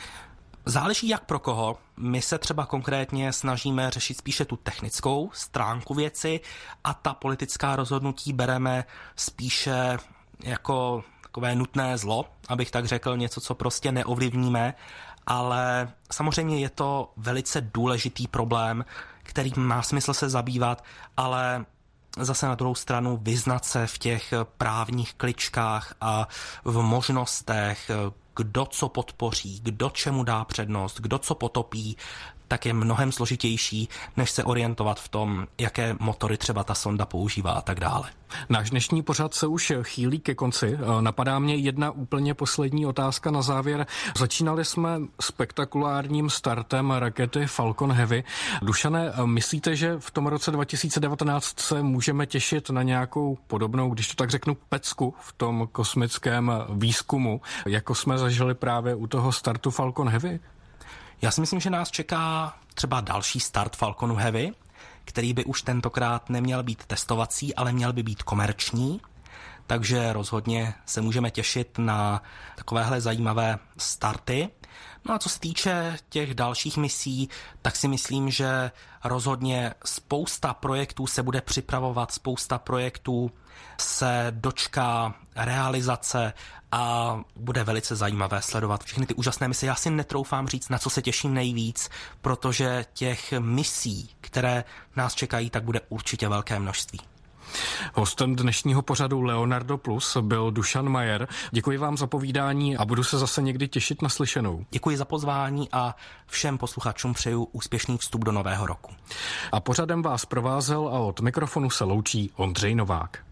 Záleží jak pro koho. My se třeba konkrétně snažíme řešit spíše tu technickou stránku věci a ta politická rozhodnutí bereme spíše jako takové nutné zlo, abych tak řekl, něco, co prostě neovlivníme, ale samozřejmě je to velice důležitý problém, který má smysl se zabývat, ale zase na druhou stranu vyznat se v těch právních kličkách a v možnostech, kdo co podpoří, kdo čemu dá přednost, kdo co potopí, tak je mnohem složitější, než se orientovat v tom, jaké motory třeba ta sonda používá a tak dále. Náš dnešní pořad se už chýlí ke konci. Napadá mě jedna úplně poslední otázka na závěr. Začínali jsme spektakulárním startem rakety Falcon Heavy. Dušane, myslíte, že v tom roce dva tisíce devatenáct se můžeme těšit na nějakou podobnou, když to tak řeknu, pecku v tom kosmickém výzkumu, jako jsme zažili právě u toho startu Falcon Heavy? Já si myslím, že nás čeká třeba další start Falconu Heavy, který by už tentokrát neměl být testovací, ale měl by být komerční. takže rozhodně se můžeme těšit na takovéhle zajímavé starty. No a co se týče těch dalších misí, tak si myslím, že rozhodně spousta projektů se bude připravovat, spousta projektů se dočká realizace a bude velice zajímavé sledovat všechny ty úžasné mise. Já si netroufám říct, na co se těším nejvíc, protože těch misí, které nás čekají, tak bude určitě velké množství. Hostem dnešního pořadu Leonardo Plus byl Dušan Majer. Děkuji vám za povídání a budu se zase někdy těšit na slyšenou. Děkuji za pozvání a všem posluchačům přeju úspěšný vstup do nového roku. A pořadem vás provázel a od mikrofonu se loučí Ondřej Novák.